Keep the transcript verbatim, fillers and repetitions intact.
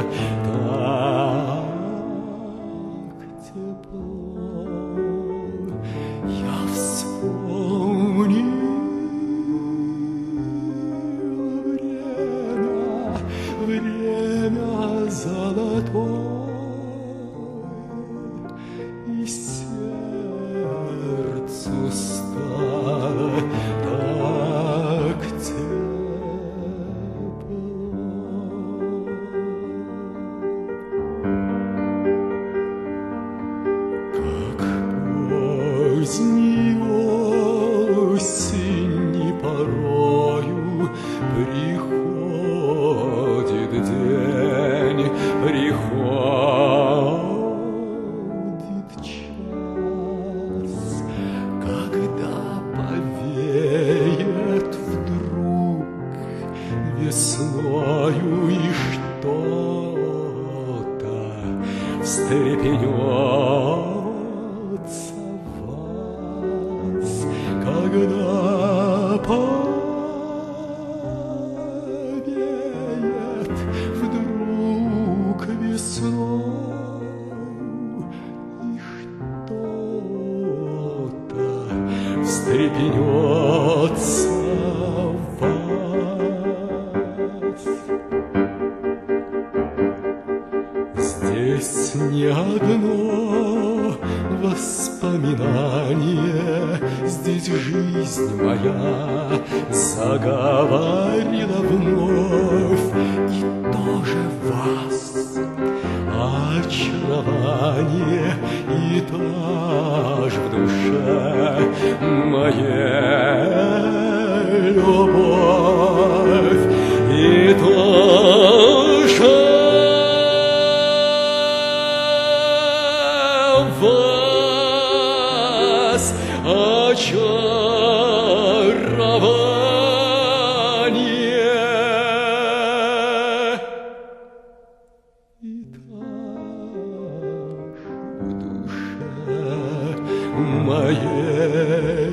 так тепло. Я вспомнил время, время золотое, и сердцу стало так тепло. Как поздней осени порою приходит день, приходит час, когда повеет вдруг весною, и что-то встрепенется в вас, когда повеет вдруг весною, и что-то встрепенется в вас. Здесь не одно воспоминание, здесь жизнь моя заговорила вновь, и тоже вас очарование, и та же в душе моей любовь, и тоже вас очарование, и так в душе моей